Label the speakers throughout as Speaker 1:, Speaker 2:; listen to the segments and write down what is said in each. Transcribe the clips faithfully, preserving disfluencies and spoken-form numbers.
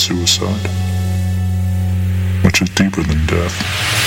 Speaker 1: suicide, which is deeper than death.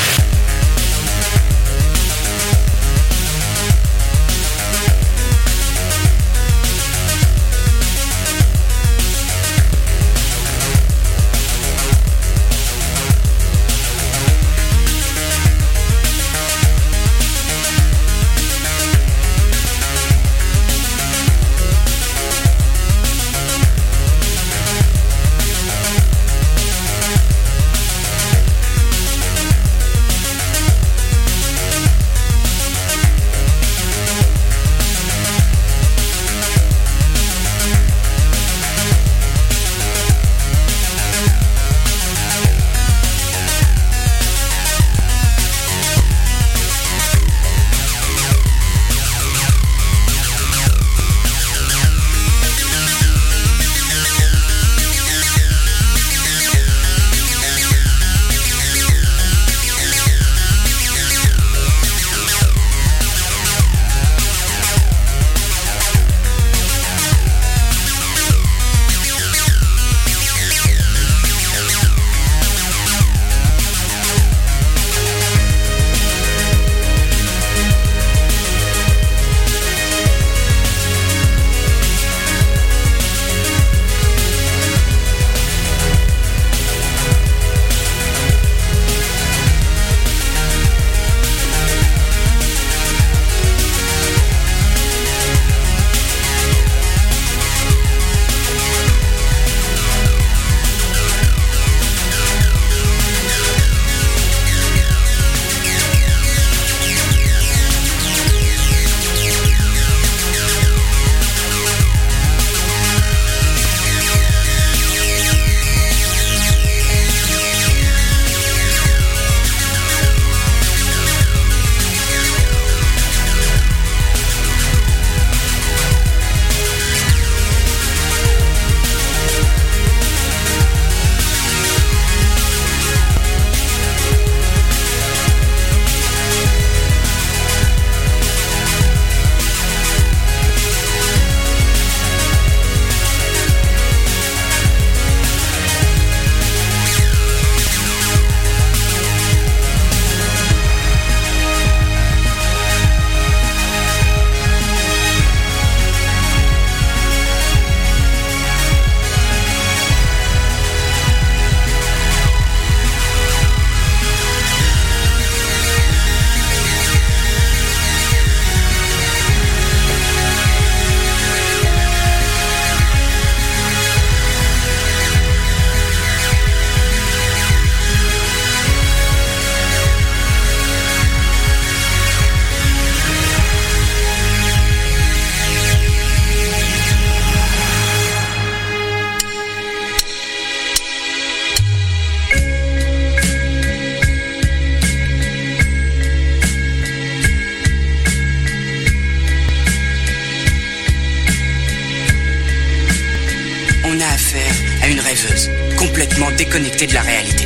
Speaker 2: Complètement déconnecté de la réalité.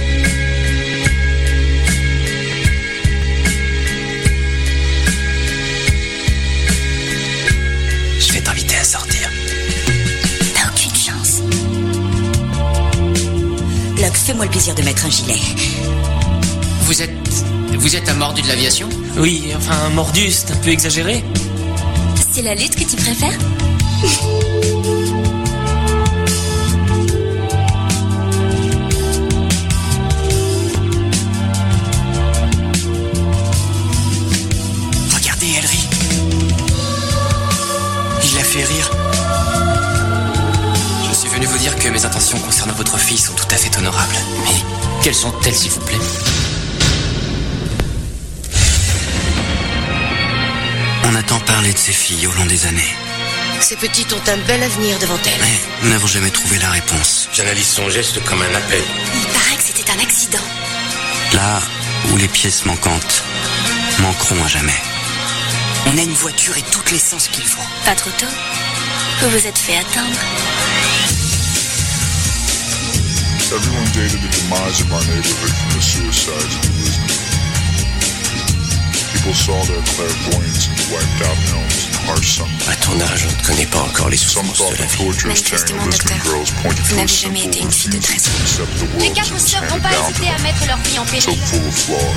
Speaker 2: Je vais t'inviter à sortir.
Speaker 3: T'as aucune chance. Lux, fais-moi le plaisir de mettre un gilet.
Speaker 2: Vous êtes... Vous êtes un mordu de l'aviation ?
Speaker 4: Oui, enfin un mordu, c'est un peu exagéré.
Speaker 3: C'est la lutte que tu préfères ?
Speaker 2: Fait rire. Je suis venu vous dire que mes intentions concernant votre fille sont tout à fait honorables. Mais quelles sont-elles, s'il vous plaît ?
Speaker 5: On a tant parlé de ces filles au long des années.
Speaker 3: Ces petites ont un bel avenir devant elles.
Speaker 5: Mais nous n'avons jamais trouvé la réponse.
Speaker 6: J'analyse son geste comme un appel.
Speaker 3: Il paraît que c'était un accident.
Speaker 5: Là où les pièces manquantes manqueront à jamais.
Speaker 2: On a une voiture et toute l'essence qu'il faut.
Speaker 3: Pas trop tôt. Vous vous êtes fait attendre.
Speaker 1: Everyone dated the demise of our neighborhood from the suicides of the listening. People saw their clairvoyance in the wiped-out homes and harsh sunlight.
Speaker 2: À ton âge, on ne connaît pas encore les
Speaker 1: Some
Speaker 2: souffrances
Speaker 1: thought
Speaker 2: de la
Speaker 1: the
Speaker 2: vie.
Speaker 1: torturous tearing of Lisbon girls pointed
Speaker 3: Vous
Speaker 1: to a
Speaker 3: n'avez jamais
Speaker 1: simple
Speaker 3: été une fille de
Speaker 1: refusal
Speaker 3: treize
Speaker 1: to
Speaker 3: ans.
Speaker 1: accept the
Speaker 7: Les
Speaker 1: world
Speaker 7: quatre
Speaker 1: as it was
Speaker 7: sœurs n'ont
Speaker 1: handed
Speaker 7: pas
Speaker 1: down to
Speaker 7: hésité à
Speaker 1: them,
Speaker 7: mettre leur vie en
Speaker 1: so
Speaker 7: péril.
Speaker 1: full of flaws.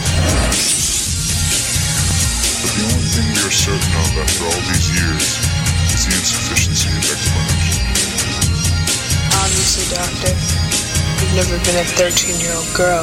Speaker 1: But the only thing we are certain of after all these years is the insufficiency of explanation.
Speaker 8: Obviously, Doctor, you've never been a thirteen-year-old girl.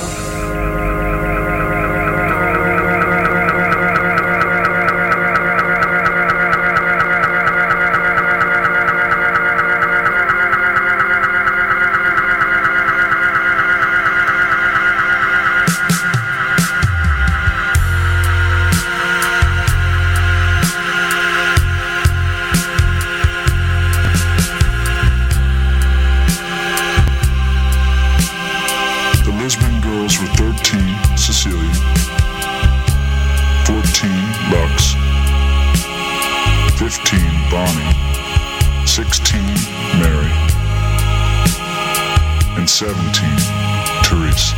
Speaker 1: seventeen, Therese.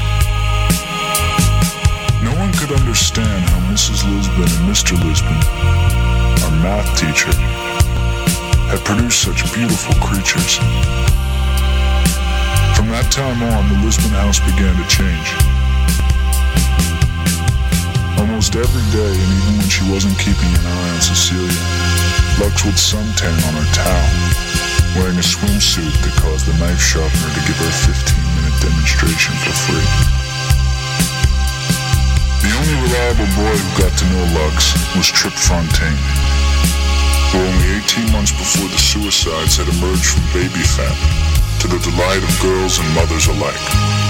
Speaker 1: No one could understand how Missus Lisbon and Mister Lisbon, our math teacher, had produced such beautiful creatures. From that time on, the Lisbon house began to change. Almost every day, and even when she wasn't keeping an eye on Cecilia, Lux would suntan on her towel, wearing a swimsuit that caused the knife sharpener to give her a fifteen-minute demonstration for free. The only reliable boy who got to know Lux was Trip Fontaine, who only eighteen months before the suicides had emerged from baby fat, to the delight of girls and mothers alike.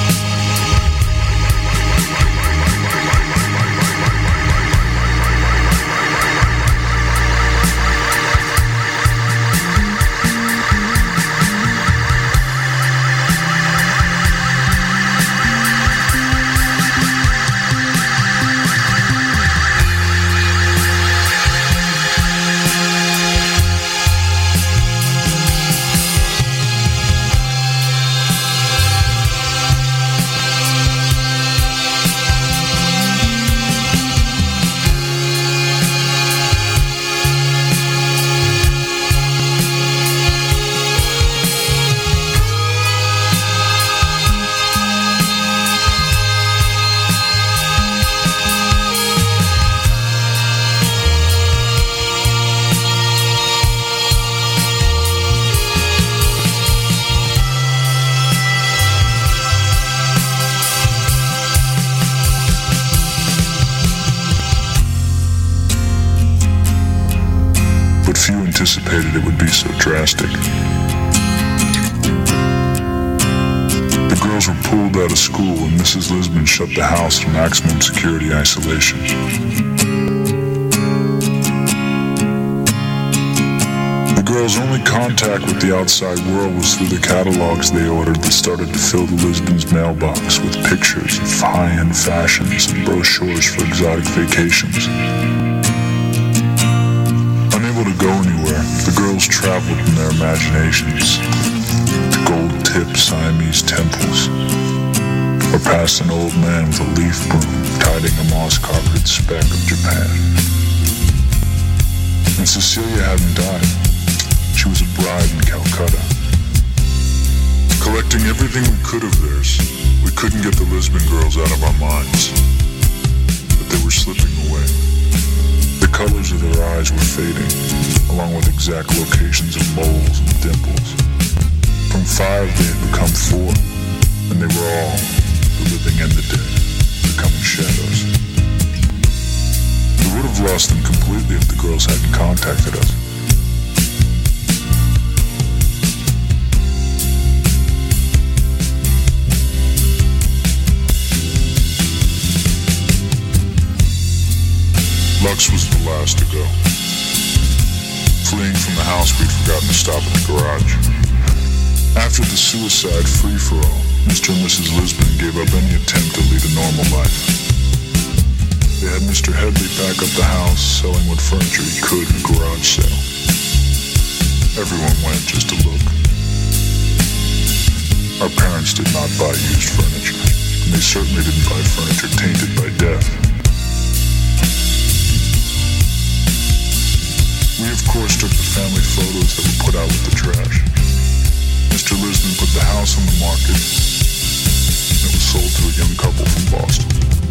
Speaker 1: Anticipated it would be so drastic. The girls were pulled out of school and Missus Lisbon shut the house in maximum security isolation. The girls' only contact with the outside world was through the catalogs they ordered that started to fill the Lisbon's mailbox with pictures of high-end fashions and brochures for exotic vacations. Unable to go anywhere, the girls traveled in their imaginations to gold-tipped Siamese temples, or past an old man with a leaf broom guiding a moss-carpeted speck of Japan. And Cecilia hadn't died. She was a bride in Calcutta. Collecting everything we could of theirs, we couldn't get the Lisbon girls out of our minds, but they were slipping away. The colors of their eyes were fading, along with exact locations of moles and dimples. From five they had become four, and they were all, the living and the dead, becoming shadows. We would have lost them completely if the girls hadn't contacted us. Lux was the last to go. Fleeing from the house, we'd forgotten to stop at the garage. After the suicide free-for-all, Mister and Missus Lisbon gave up any attempt to lead a normal life. They had Mister Headley pack up the house, selling what furniture he could in a garage sale. Everyone went just to look. Our parents did not buy used furniture, and they certainly didn't buy furniture tainted by death. We of course took the family photos that were put out with the trash. Mister Lisbon put the house on the market, and it was sold to a young couple from Boston.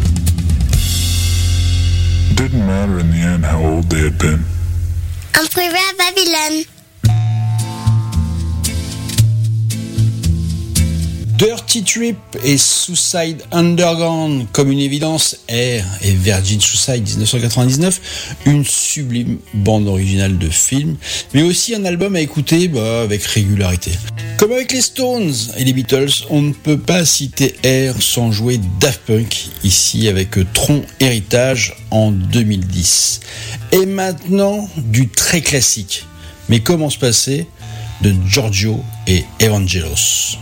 Speaker 1: It didn't matter in the end how old they had been.
Speaker 7: Un privé à Babylone.
Speaker 9: Dirty Trip et Suicide Underground, comme une évidence, Air et Virgin Suicide dix-neuf cent quatre-vingt-dix-neuf, une sublime bande originale de film, mais aussi un album à écouter bah, avec régularité. Comme avec les Stones et les Beatles, on ne peut pas citer Air sans jouer Daft Punk, ici avec Tron Héritage en deux mille dix. Et maintenant, du très classique, mais comment se passer, de Giorgio et Evangelos.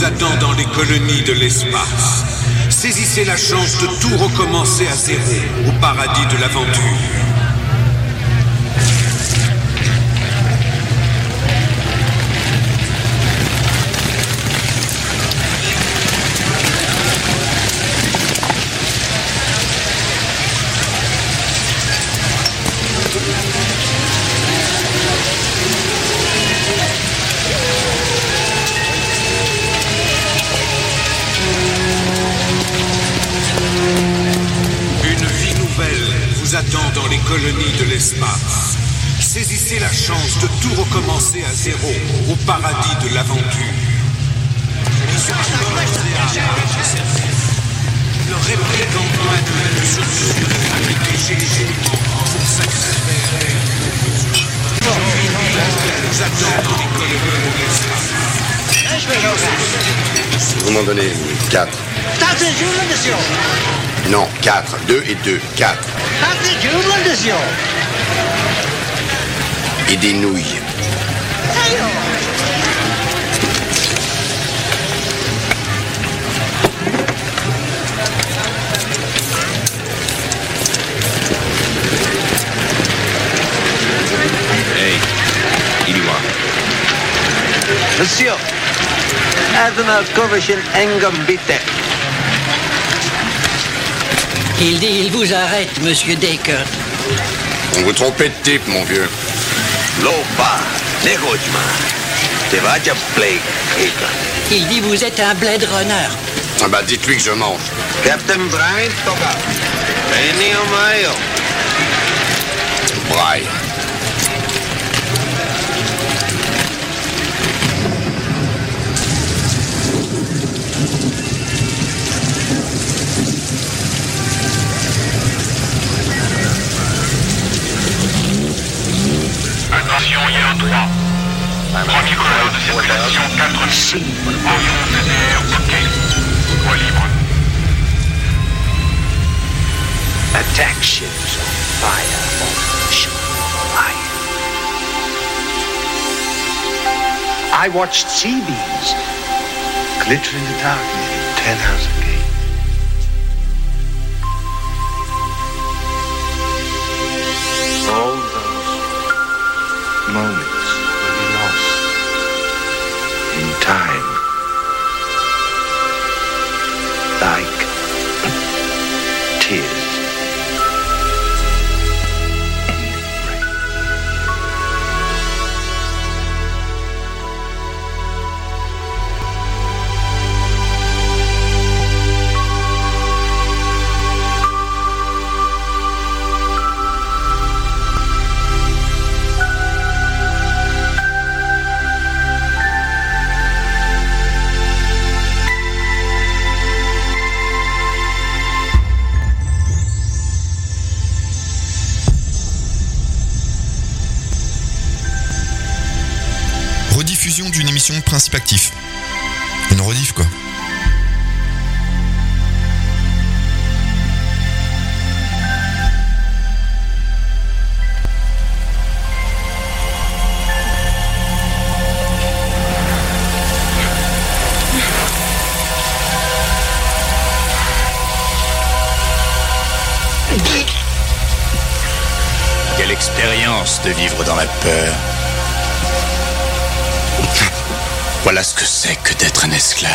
Speaker 10: vous attend dans les colonies de l'espace. Saisissez la chance de tout recommencer à zéro, au paradis de l'aventure. Attend dans les colonies de l'espace. Saisissez la chance de tout recommencer à zéro, au paradis de l'aventure. Le réplicant manuel de survie fabriqué chez les géants pour satisfaire. Nous attend dans les colonies de l'espace.
Speaker 11: Vous m'en donnez quatre. Non, quatre. Deux et deux. Quatre. Et des nouilles.
Speaker 12: Hey, dis-moi.
Speaker 13: Monsieur, Admiral Kovachin Engum Bitte.
Speaker 14: Il dit, il vous arrête, monsieur Deckard.
Speaker 11: On vous trompez de type, mon vieux.
Speaker 13: Lopa, Negojman. Te vaja play,
Speaker 14: Il dit, vous êtes un Blade Runner.
Speaker 11: Ah bah, dites-lui que je mange.
Speaker 13: Captain Brian Toga. Enio Mayo.
Speaker 11: Brian.
Speaker 15: Attention, Yellow trois. Premier couleur de circulation quatre six. Environ seize heures, ok. Voie libre.
Speaker 13: Attack ships on fire. On fire. I watched sea beams glitter in the darkness in ten hours a day. All those moments will be lost in time, like tears.
Speaker 16: D'une émission de Principe Actif. Une rediff, quoi.
Speaker 17: Quelle expérience de vivre dans la peur. Voilà ce que c'est que d'être un esclave.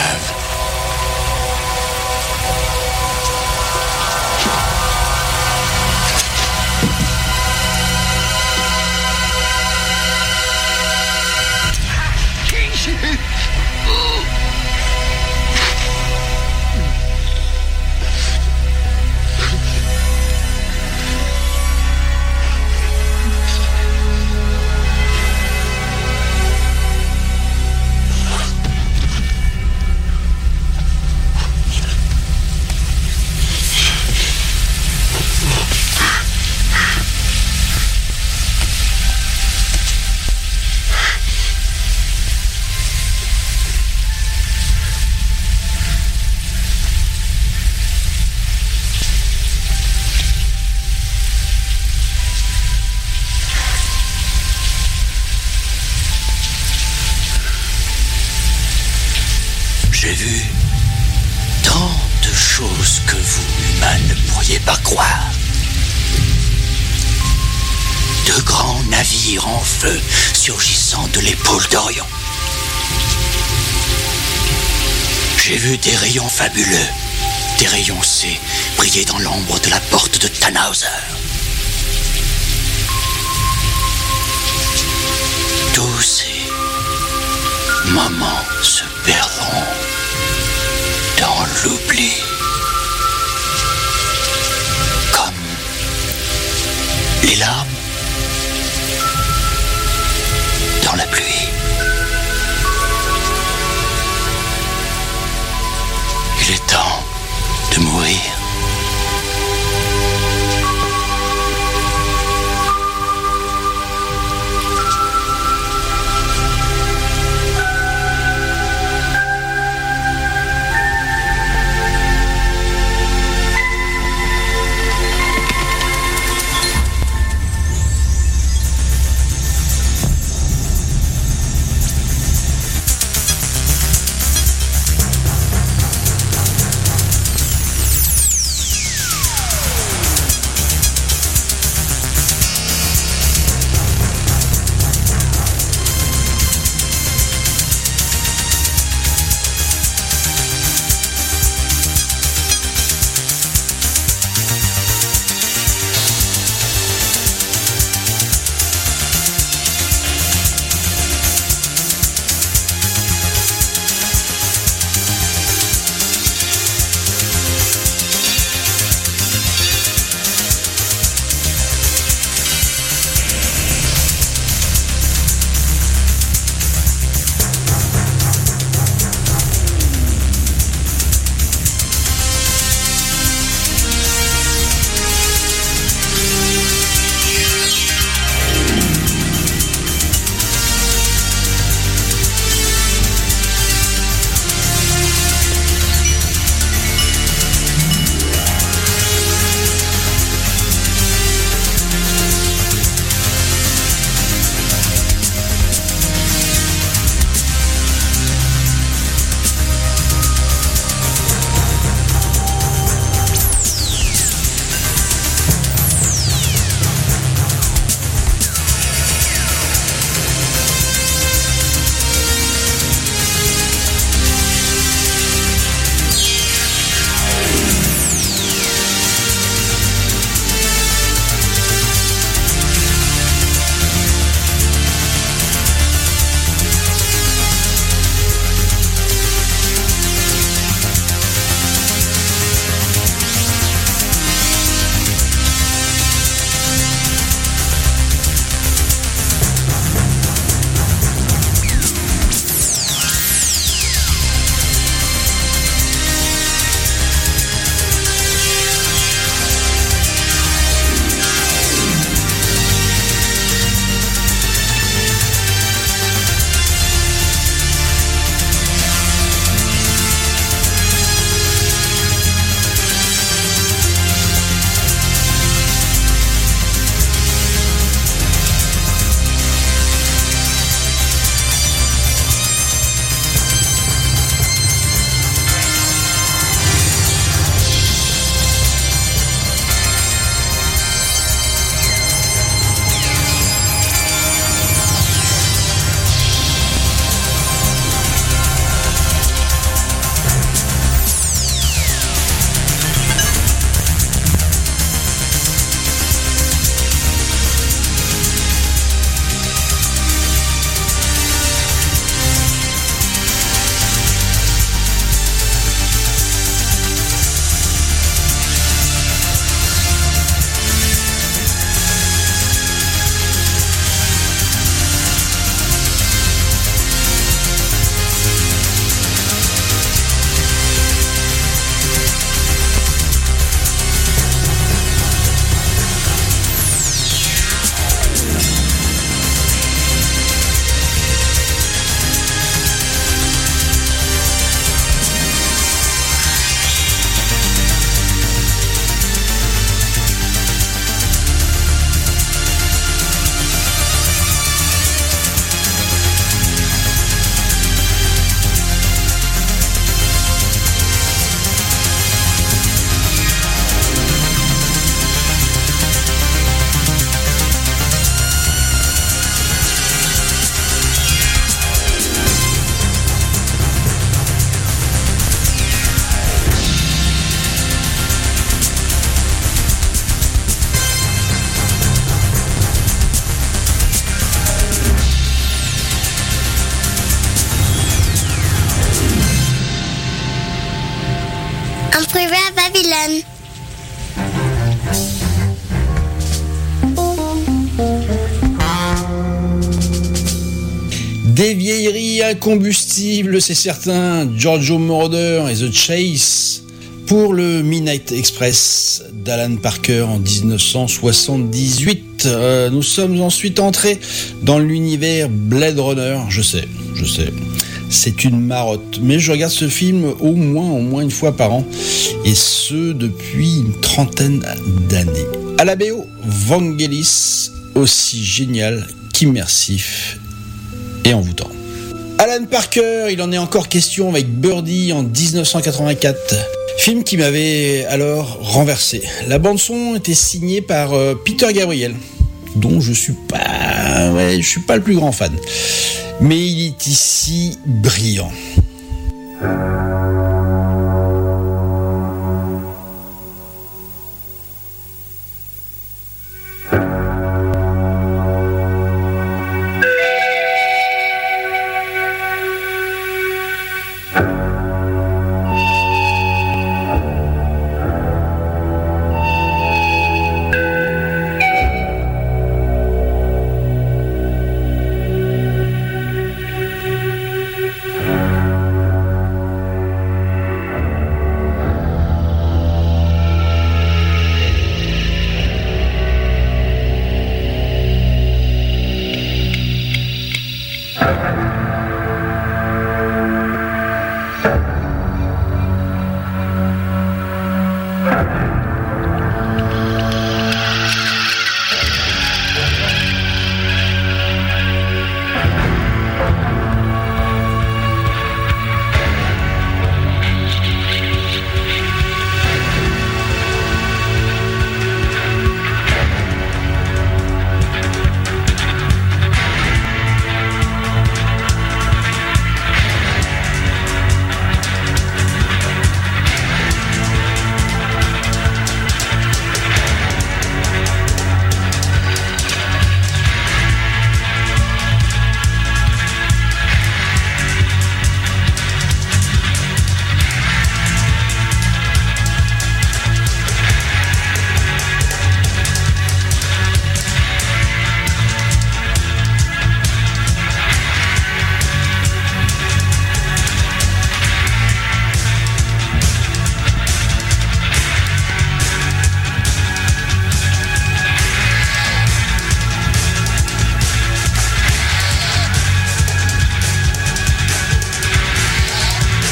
Speaker 17: J'ai vu tant de choses que vous, humains, ne pourriez pas croire. De grands navires en feu surgissant de l'épaule d'Orion. J'ai vu des rayons fabuleux, des rayons C, briller dans l'ombre de la porte de Tannhauser. Tous ces moments se perdront dans l'oubli. Comme les larmes dans la pluie. Il est temps de mourir.
Speaker 7: En privé à Babylone.
Speaker 9: Des vieilleries incombustibles, c'est certain. Giorgio Moroder et The Chase pour le Midnight Express d'Alan Parker en dix-neuf cent soixante-dix-huit. Euh, nous sommes ensuite entrés dans l'univers Blade Runner. Je sais, je sais. C'est une marotte, mais je regarde ce film au moins, au moins une fois par an, et ce depuis une trentaine d'années. À la B O, Vangelis, aussi génial qu'immersif et envoûtant. Alan Parker, il en est encore question avec Birdie en dix-neuf cent quatre-vingt-quatre. Film qui m'avait alors renversé. La bande-son était signée par euh, Peter Gabriel, dont je suis pas, ouais, je suis pas le plus grand fan. Mais il est ici brillant.